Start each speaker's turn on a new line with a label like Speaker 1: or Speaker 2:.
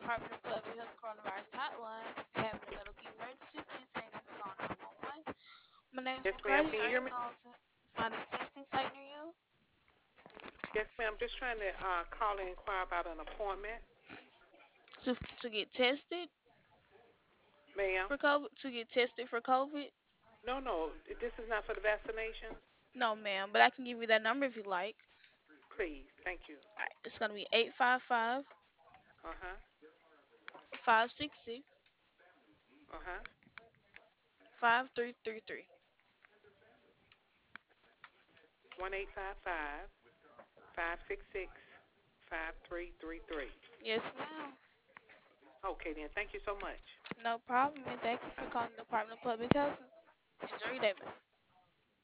Speaker 1: Department of Public Health Coronavirus Hotline. Having a medical emergency, please hang up and call 911. My name's
Speaker 2: Yes, ma'am.
Speaker 1: McCarty.
Speaker 2: Can you
Speaker 1: Are
Speaker 2: hear
Speaker 1: you
Speaker 2: me?
Speaker 1: calling to find a testing site near you?
Speaker 2: Yes, ma'am. Just trying to call and inquire about an appointment,
Speaker 1: To get tested
Speaker 2: ma'am.
Speaker 1: for COVID? To get tested for COVID?
Speaker 2: No, no. This is not for the vaccinations.
Speaker 1: No, ma'am, but I can give you that number if you like.
Speaker 2: Please. Thank you.
Speaker 1: Alright, it's gonna be 855
Speaker 2: Uh huh.
Speaker 1: 566
Speaker 2: Uh huh.
Speaker 1: 5333.
Speaker 2: 1-855-566-5333.
Speaker 1: Yes, ma'am.
Speaker 2: Okay, then. Thank you so much.
Speaker 1: No problem, and thank you for calling the Department of Public Health. Enjoy your day, ma'am.